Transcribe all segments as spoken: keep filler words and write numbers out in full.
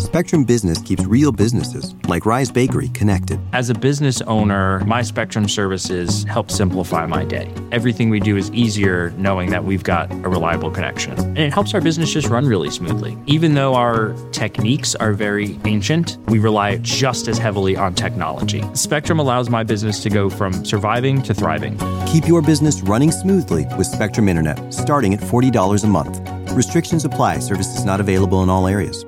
Spectrum Business keeps real businesses, like Rise Bakery, connected. As a business owner, my Spectrum services help simplify my day. Everything we do is easier knowing that we've got a reliable connection. And it helps our business just run really smoothly. Even though our techniques are very ancient, we rely just as heavily on technology. Spectrum allows my business to go from surviving to thriving. Keep your business running smoothly with Spectrum Internet, starting at forty dollars a month. Restrictions apply. Services not available in all areas.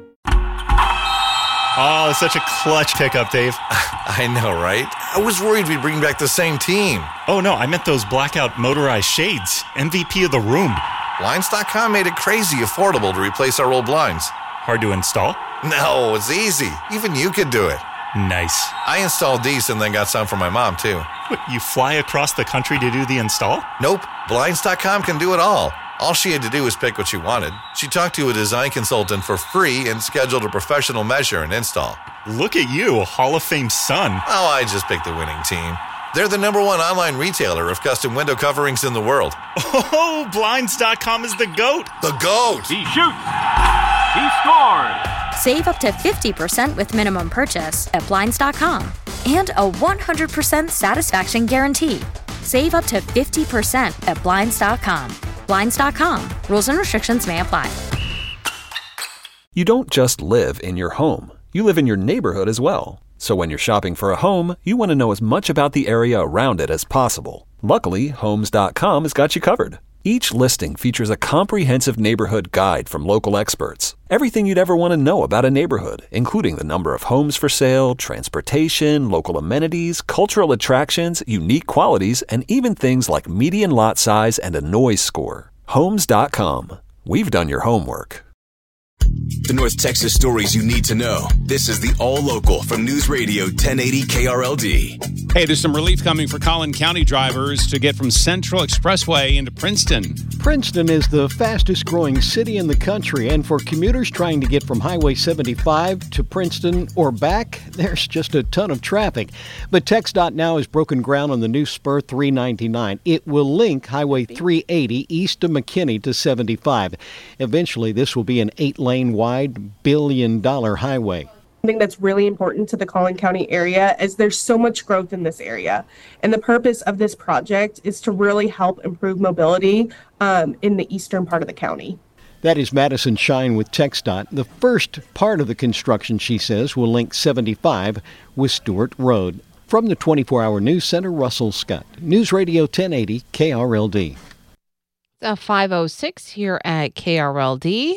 Oh, such a clutch pickup, Dave. I know, right? I was worried we'd bring back the same team. Oh, no, I meant those blackout motorized shades. M V P of the room. Blinds dot com made it crazy affordable to replace our old blinds. Hard to install? No, it's easy. Even you could do it. Nice. I installed these and then got some for my mom, too. What, you fly across the country to do the install? Nope. Blinds dot com can do it all. All she had to do was pick what she wanted. She talked to a design consultant for free and scheduled a professional measure and install. Look at you, a Hall of Fame son. Oh, I just picked the winning team. They're the number one online retailer of custom window coverings in the world. Oh, Blinds dot com is the GOAT. The GOAT! He shoots. He scores. Save up to fifty percent with minimum purchase at Blinds dot com. And a one hundred percent satisfaction guarantee. Save up to fifty percent at Blinds dot com. Blinds dot com. Rules and restrictions may apply. You don't just live in your home. You live in your neighborhood as well. So when you're shopping for a home, you want to know as much about the area around it as possible. Luckily, Homes dot com has got you covered. Each listing features a comprehensive neighborhood guide from local experts. Everything you'd ever want to know about a neighborhood, including the number of homes for sale, transportation, local amenities, cultural attractions, unique qualities, and even things like median lot size and a noise score. Homes dot com. We've done your homework. The North Texas stories you need to know. This is the All Local from News Radio ten eighty K R L D. Hey, there's some relief coming for Collin County drivers to get from Central Expressway into Princeton. Princeton is the fastest growing city in the country, and for commuters trying to get from Highway seventy-five to Princeton or back, there's just a ton of traffic. But Tex dot now has broken ground on the new Spur three ninety-nine. It will link Highway three eighty east of McKinney to seventy-five. Eventually, this will be an eight-lane wide, billion-dollar highway. I think that's really important to the Collin County area as there's so much growth in this area. And the purpose of this project is to really help improve mobility um, in the eastern part of the county. That is Madison Shine with Tex dot. The first part of the construction, she says, will link seventy-five with Stewart Road. From the twenty-four hour News Center, Russell Scott. News Radio ten eighty K R L D. It's five oh six here at K R L D.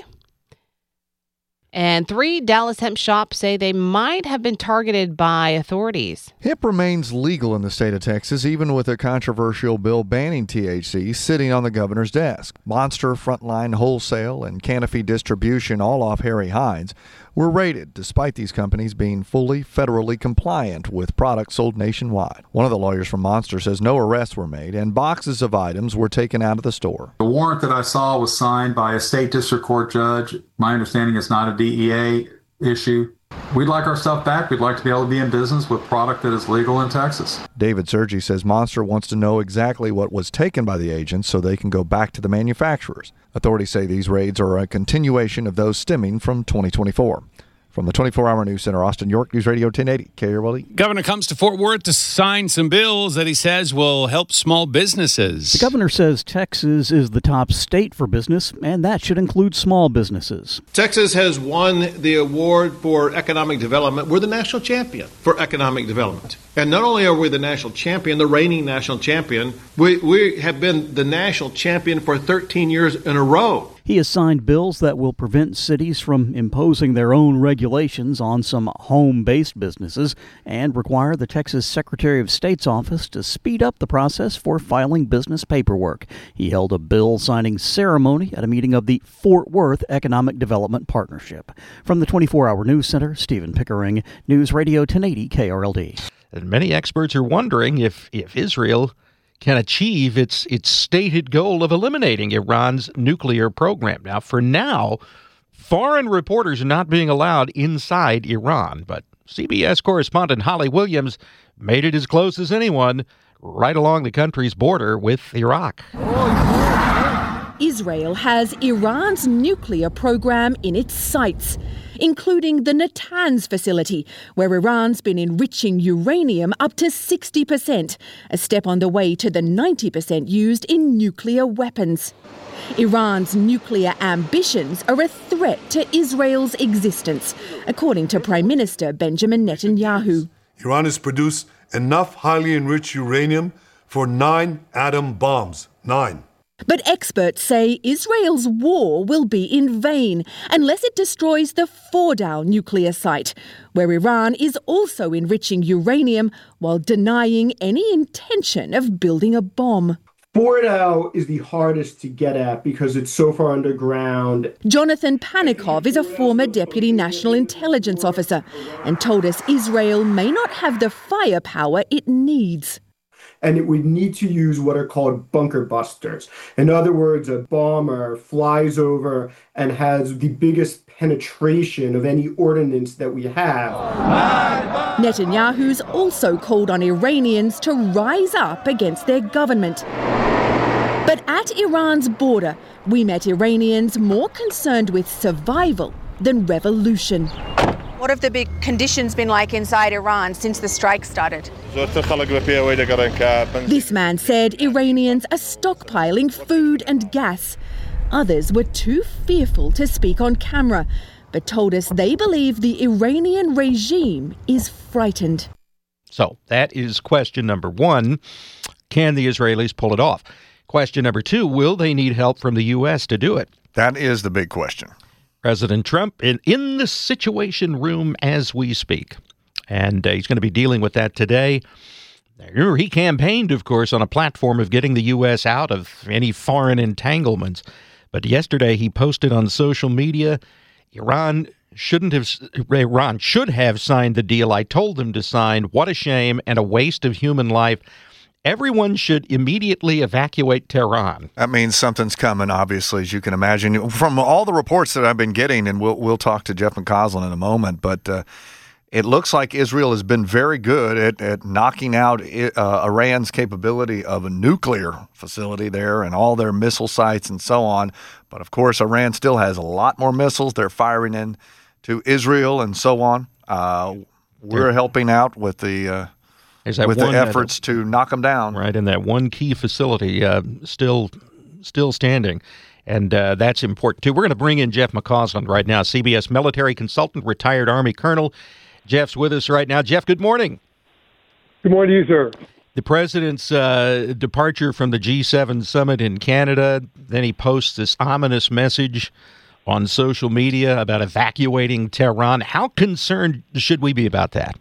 And three Dallas hemp shops say they might have been targeted by authorities. Hemp remains legal in the state of Texas, even with a controversial bill banning T H C sitting on the governor's desk. Monster, Frontline Wholesale, and Canopy Distribution, all off Harry Hines, were raided, despite these companies being fully federally compliant with products sold nationwide. One of the lawyers from Monster says no arrests were made and boxes of items were taken out of the store. The warrant that I saw was signed by a state district court judge. My understanding is not a D E A issue. We'd like our stuff back. We'd like to be able to be in business with product that is legal in Texas. David Sergi says Monster wants to know exactly what was taken by the agents so they can go back to the manufacturers. Authorities say these raids are a continuation of those stemming from twenty twenty-four. From the twenty-four hour News Center, Austin, York, News Radio ten eighty, K R L D. Governor comes to Fort Worth to sign some bills that he says will help small businesses. The governor says Texas is the top state for business, and that should include small businesses. Texas has won the award for economic development. We're the national champion for economic development. And not only are we the national champion, the reigning national champion, we, we have been the national champion for thirteen years in a row. He has signed bills that will prevent cities from imposing their own regulations on some home-based businesses and require the Texas Secretary of State's office to speed up the process for filing business paperwork. He held a bill signing ceremony at a meeting of the Fort Worth Economic Development Partnership. From the twenty-four hour News Center, Stephen Pickering, News Radio ten eighty K R L D. And many experts are wondering if, if Israel can achieve its its stated goal of eliminating Iran's nuclear program. Now, for now, foreign reporters are not being allowed inside Iran, but C B S correspondent Holly Williams made it as close as anyone right along the country's border with Iraq. Israel has Iran's nuclear program in its sights, including the Natanz facility, where Iran's been enriching uranium up to sixty percent, a step on the way to the ninety percent used in nuclear weapons. Iran's nuclear ambitions are a threat to Israel's existence, according to Prime Minister Benjamin Netanyahu. Iran has produced enough highly enriched uranium for nine atom bombs. Nine. But experts say Israel's war will be in vain unless it destroys the Fordow nuclear site, where Iran is also enriching uranium while denying any intention of building a bomb. Fordow is the hardest to get at because it's so far underground. Jonathan Panikov is a former deputy national intelligence officer and told us Israel may not have the firepower it needs. And it would need to use what are called bunker busters. In other words, a bomber flies over and has the biggest penetration of any ordnance that we have. Netanyahu's also called on Iranians to rise up against their government. But at Iran's border, we met Iranians more concerned with survival than revolution. What have the big conditions been like inside Iran since the strike started? This man said Iranians are stockpiling food and gas. Others were too fearful to speak on camera, but told us they believe the Iranian regime is frightened. So that is question number one. Can the Israelis pull it off? Question number two, will they need help from the U S to do it? That is the big question. President Trump in, in the Situation Room as we speak. And uh, he's going to be dealing with that today. He campaigned, of course, on a platform of getting the U S out of any foreign entanglements. But yesterday he posted on social media, Iran shouldn't have, Iran should have signed the deal I told them to sign. What a shame and a waste of human life. Everyone should immediately evacuate Tehran. That means something's coming, obviously, as you can imagine. From all the reports that I've been getting, and we'll we'll talk to Jeff McCausland in a moment, but uh, it looks like Israel has been very good at, at knocking out uh, Iran's capability of a nuclear facility there and all their missile sites and so on. But, of course, Iran still has a lot more missiles they're firing in to Israel and so on. Uh, we're helping out with the... Uh, with the efforts to knock them down. Right, and that one key facility uh, still still standing, and uh, that's important, too. We're going to bring in Jeff McCausland right now, C B S military consultant, retired Army colonel. Jeff's with us right now. Jeff, good morning. Good morning to you, sir. The president's uh, departure from the G seven summit in Canada, then he posts this ominous message on social media about evacuating Tehran. How concerned should we be about that?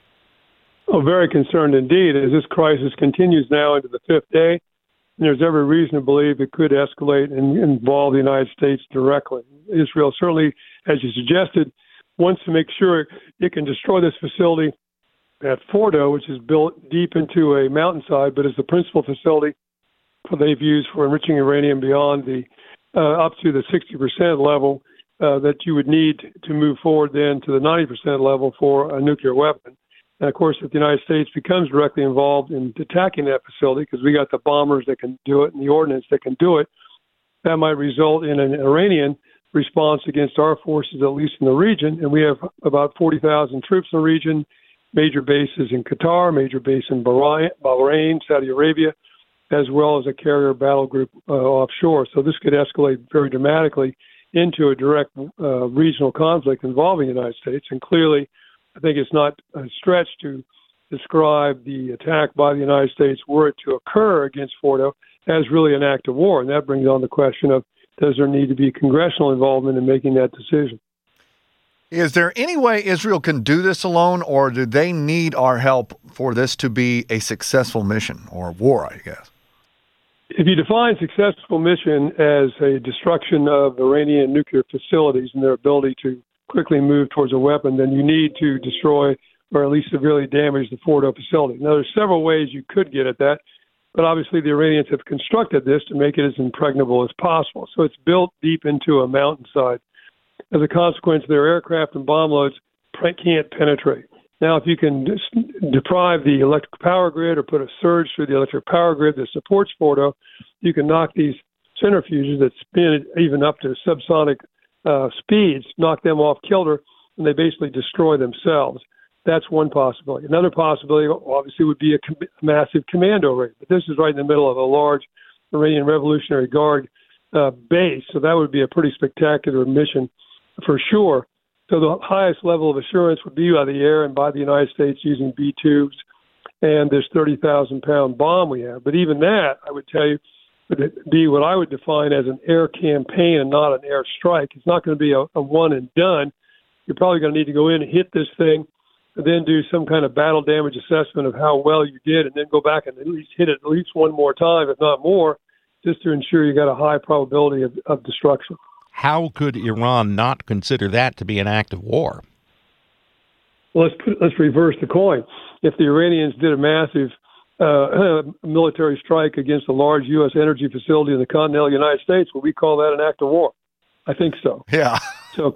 Oh, very concerned indeed. As this crisis continues now into the fifth day, there's every reason to believe it could escalate and involve the United States directly. Israel certainly, as you suggested, wants to make sure it can destroy this facility at Fordow, which is built deep into a mountainside, but is the principal facility they've used for enriching uranium beyond the uh, up to the sixty percent level uh, that you would need to move forward then to the ninety percent level for a nuclear weapon. And, of course, if the United States becomes directly involved in attacking that facility, because we got the bombers that can do it and the ordnance that can do it, that might result in an Iranian response against our forces, at least in the region. And we have about forty thousand troops in the region, major bases in Qatar, major base in Bahrain, Bahrain, Saudi Arabia, as well as a carrier battle group uh, offshore. So this could escalate very dramatically into a direct uh, regional conflict involving the United States. And clearly, I think it's not a stretch to describe the attack by the United States, were it to occur against Fordow, as really an act of war. And that brings on the question of, does there need to be congressional involvement in making that decision? Is there any way Israel can do this alone, or do they need our help for this to be a successful mission, or war, I guess? If you define successful mission as a destruction of Iranian nuclear facilities and their ability to quickly move towards a weapon, then you need to destroy or at least severely damage the Fordow facility. Now, there's several ways you could get at that, but obviously the Iranians have constructed this to make it as impregnable as possible. So it's built deep into a mountainside. As a consequence, their aircraft and bomb loads can't penetrate. Now, if you can deprive the electric power grid or put a surge through the electric power grid that supports Fordow, you can knock these centrifuges that spin it even up to subsonic uh, speeds, knock them off kilter, and they basically destroy themselves. That's one possibility. Another possibility, obviously, would be a com- massive commando raid. But this is right in the middle of a large Iranian Revolutionary Guard uh, base, so that would be a pretty spectacular mission for sure. So the highest level of assurance would be by the air and by the United States using B twos and this thirty thousand pound bomb we have. But even that, I would tell you, would be what I would define as an air campaign and not an air strike. It's not going to be a, a one and done. You're probably going to need to go in and hit this thing, and then do some kind of battle damage assessment of how well you did, and then go back and at least hit it at least one more time, if not more, just to ensure you got a high probability of, of destruction. How could Iran not consider that to be an act of war? Well, let's put, let's reverse the coin. If the Iranians did a massive uh, military strike against a large U S energy facility in the continental United States, would we call that an act of war? I think so. Yeah. So.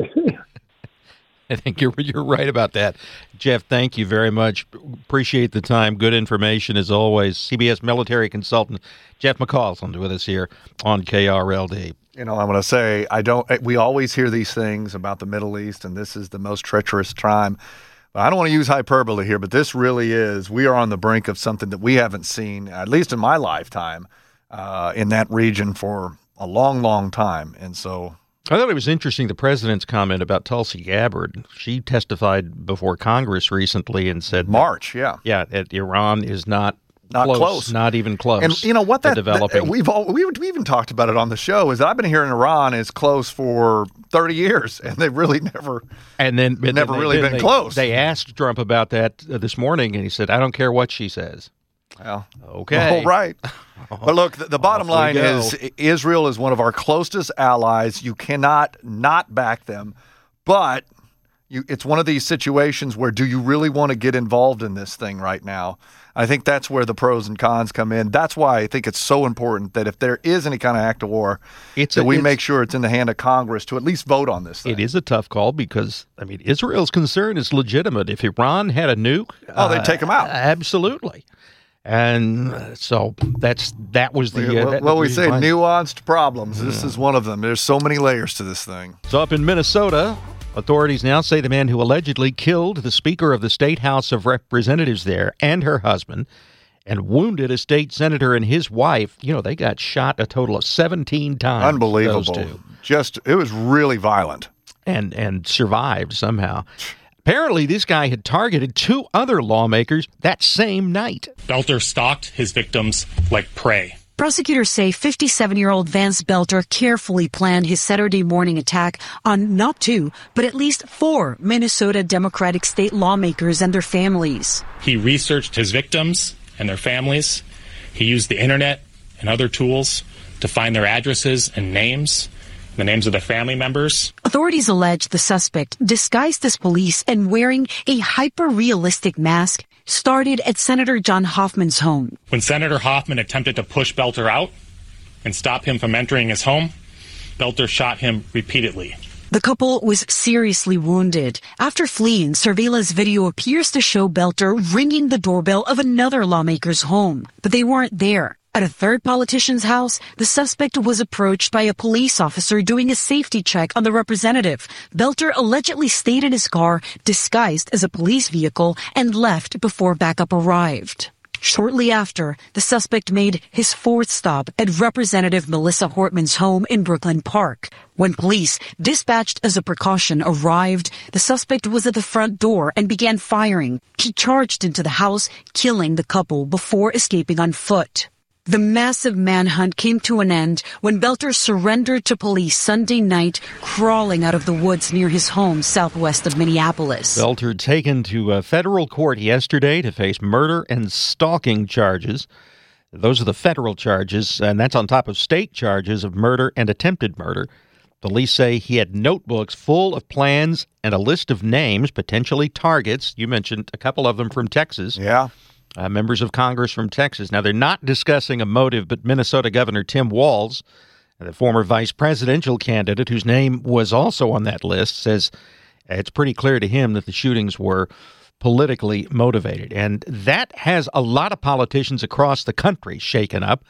I think you're you're right about that. Jeff, thank you very much. Appreciate the time. Good information as always. C B S military consultant Jeff McCausland with us here on K R L D. You know, I'm going to say, I don't. We always hear these things about the Middle East, and this is the most treacherous time. But I don't want to use hyperbole here, but this really is. We are on the brink of something that we haven't seen, at least in my lifetime, uh, in that region for a long, long time. And so I thought it was interesting, the president's comment about Tulsi Gabbard. She testified before Congress recently and said March, yeah. Yeah, that Iran is not Not close, close. Not even close. And you know what? That, developing. that we've all, we we even talked about it on the show. Is that I've been hearing Iran is close for thirty years, and they've really never and then never then they, really been they, close. They asked Trump about that uh, this morning, and he said, "I don't care what she says." Well, okay, all right. But look, the, the bottom line is Israel is one of our closest allies. You cannot not back them, but you, it's one of these situations where do you really want to get involved in this thing right now? I think that's where the pros and cons come in. That's why I think it's so important that if there is any kind of act of war, it's that a, we it's, make sure it's in the hand of Congress to at least vote on this thing. It is a tough call because, I mean, Israel's concern is legitimate. If Iran had a nuke, oh, they'd uh, take them out. Absolutely. And so that's that was the... Well, uh, that, well the we say behind. nuanced problems. This is one of them. There's so many layers to this thing. So up in Minnesota, authorities now say the man who allegedly killed the Speaker of the State House of Representatives there and her husband and wounded a state senator and his wife, you know, they got shot a total of seventeen times. Unbelievable. Those two. Just, it was really violent. And, and survived somehow. Apparently, this guy had targeted two other lawmakers that same night. Belter stalked his victims like prey. Prosecutors say fifty-seven-year-old Vance Belter carefully planned his Saturday morning attack on not two, but at least four Minnesota Democratic state lawmakers and their families. He researched his victims and their families. He used the internet and other tools to find their addresses and names, the names of their family members. Authorities allege the suspect, disguised as police and wearing a hyper-realistic mask, started at Senator John Hoffman's home. When Senator Hoffman attempted to push Belter out and stop him from entering his home, Belter shot him repeatedly. The couple was seriously wounded. After fleeing, surveillance video appears to show Belter ringing the doorbell of another lawmaker's home, but they weren't there. At a third politician's house, the suspect was approached by a police officer doing a safety check on the representative. Belter allegedly stayed in his car, disguised as a police vehicle, and left before backup arrived. Shortly after, the suspect made his fourth stop at Representative Melissa Hortman's home in Brooklyn Park. When police, dispatched as a precaution, arrived, the suspect was at the front door and began firing. He charged into the house, killing the couple before escaping on foot. The massive manhunt came to an end when Belter surrendered to police Sunday night, crawling out of the woods near his home southwest of Minneapolis. Belter taken to a federal court yesterday to face murder and stalking charges. Those are the federal charges, and that's on top of state charges of murder and attempted murder. Police say he had notebooks full of plans and a list of names, potentially targets. You mentioned a couple of them from Texas. Yeah. Uh, members of Congress from Texas. Now, they're not discussing a motive, but Minnesota Governor Tim Walz, the former vice presidential candidate whose name was also on that list, says it's pretty clear to him that the shootings were politically motivated. And that has a lot of politicians across the country shaken up.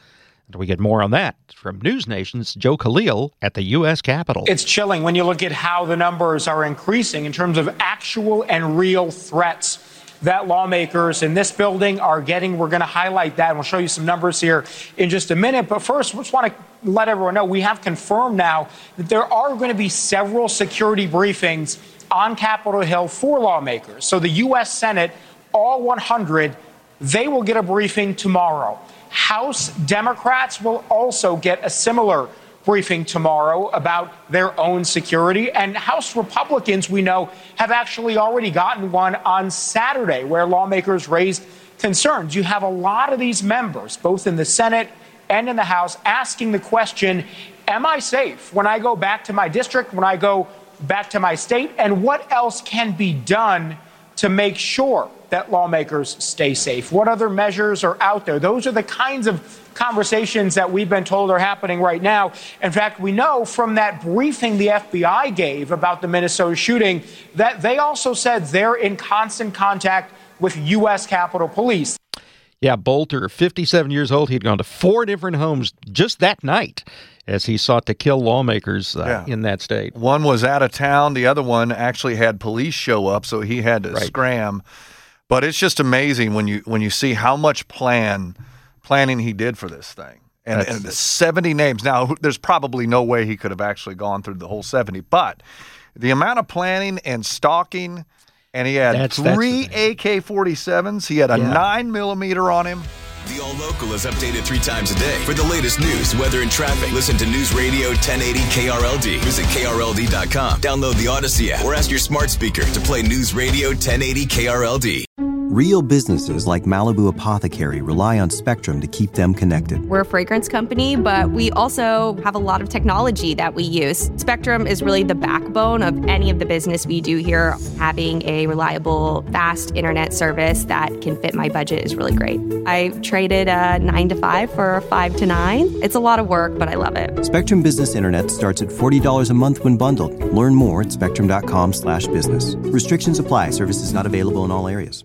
We get more on that from News Nation's Joe Khalil at the U S Capitol. It's chilling when you look at how the numbers are increasing in terms of actual and real threats that lawmakers in this building are getting. We're going to highlight that, and we'll show you some numbers here in just a minute. But first, we just want to let everyone know we have confirmed now that there are going to be several security briefings on Capitol Hill for lawmakers. So the U S Senate, all one hundred, they will get a briefing tomorrow. House Democrats will also get a similar briefing tomorrow about their own security. And House Republicans, we know, have actually already gotten one on Saturday where lawmakers raised concerns. You have a lot of these members, both in the Senate and in the House, asking the question, am I safe when I go back to my district, when I go back to my state? And what else can be done to make sure that lawmakers stay safe? What other measures are out there? Those are the kinds of conversations that we've been told are happening right now. In fact, we know from that briefing the F B I gave about the Minnesota shooting that they also said they're in constant contact with U S Capitol Police. Yeah, Bolter, fifty-seven years old, he'd gone to four different homes just that night as he sought to kill lawmakers uh, Yeah. in that state. One was out of town. The other one actually had police show up, so he had to Right. scram. But it's just amazing when you when you see how much plan planning he did for this thing. And, and the seventy names. Now, there's probably no way he could have actually gone through the whole seventy, but the amount of planning and stalking, and he had That's- that's three A K forty-sevens. He had a Yeah. nine millimeter on him. The All Local is updated three times a day. For the latest news, weather, and traffic, listen to News Radio ten eighty K R L D. Visit K R L D dot com. Download the Odyssey app or ask your smart speaker to play News Radio ten eighty K R L D. Real businesses like Malibu Apothecary rely on Spectrum to keep them connected. We're a fragrance company, but we also have a lot of technology that we use. Spectrum is really the backbone of any of the business we do here. Having a reliable, fast internet service that can fit my budget is really great. I traded a nine to five for a five to nine. It's a lot of work, but I love it. Spectrum Business Internet starts at forty dollars a month when bundled. Learn more at spectrum.com slash business. Restrictions apply. Services not available in all areas.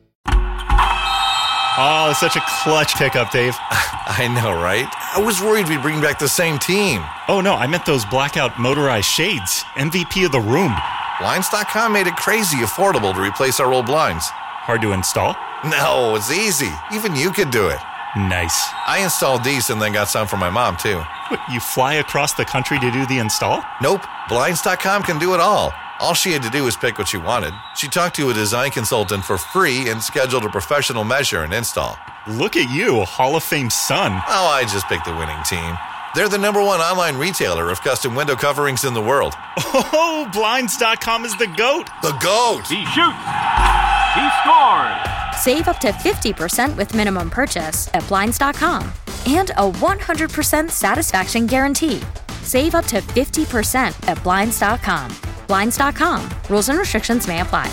Oh, it's such a clutch pickup, Dave. I know, right? I was worried we'd bring back the same team. Oh, no, I meant those blackout motorized shades. M V P of the room. Blinds dot com made it crazy affordable to replace our old blinds. Hard to install? No, it's easy. Even you could do it. Nice. I installed these and then got some for my mom, too. What, you fly across the country to do the install? Nope. Blinds dot com can do it all. All she had to do was pick what she wanted. She talked to a design consultant for free and scheduled a professional measure and install. Look at you, Hall of Fame son. Oh, I just picked the winning team. They're the number one online retailer of custom window coverings in the world. Oh, Blinds dot com is the GOAT. The GOAT! He shoots. He scores. Save up to fifty percent with minimum purchase at Blinds dot com and a one hundred percent satisfaction guarantee. Save up to fifty percent at Blinds dot com. Blinds dot com. Rules and restrictions may apply.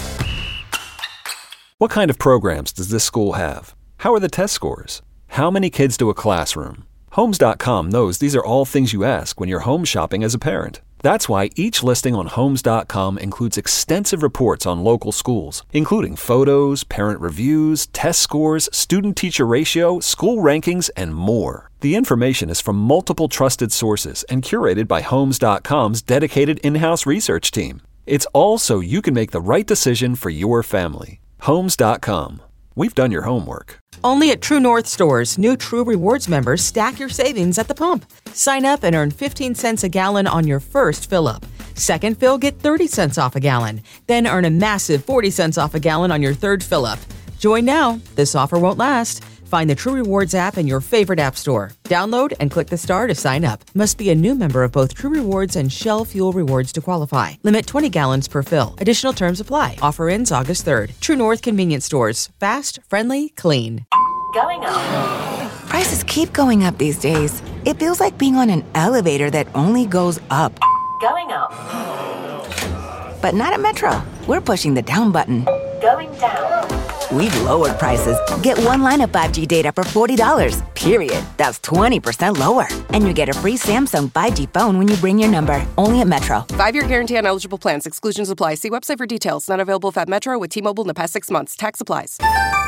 What kind of programs does this school have? How are the test scores? How many kids to a classroom? Homes dot com knows these are all things you ask when you're home shopping as a parent. That's why each listing on Homes dot com includes extensive reports on local schools, including photos, parent reviews, test scores, student-teacher ratio, school rankings, and more. The information is from multiple trusted sources and curated by Homes dot com's dedicated in-house research team. It's all so you can make the right decision for your family. Homes dot com. We've done your homework. Only at True North stores, new True Rewards members stack your savings at the pump. Sign up and earn fifteen cents a gallon on your first fill-up. Second fill, get thirty cents off a gallon. Then earn a massive forty cents off a gallon on your third fill-up. Join now. This offer won't last. Find the True Rewards app in your favorite app store. Download and click the star to sign up. Must be a new member of both True Rewards and Shell Fuel Rewards to qualify. Limit twenty gallons per fill. Additional terms apply. Offer ends August third. True North Convenience Stores. Fast, friendly, clean. Going up. Prices keep going up these days. It feels like being on an elevator that only goes up. Going up. But not at Metro. We're pushing the down button. Going down. We've lowered prices. Get one line of five G data for forty dollars, period. That's twenty percent lower. And you get a free Samsung five G phone when you bring your number. Only at Metro. Five-year guarantee on eligible plans. Exclusions apply. See website for details. Not available if at Metro with T-Mobile in the past six months. Tax applies.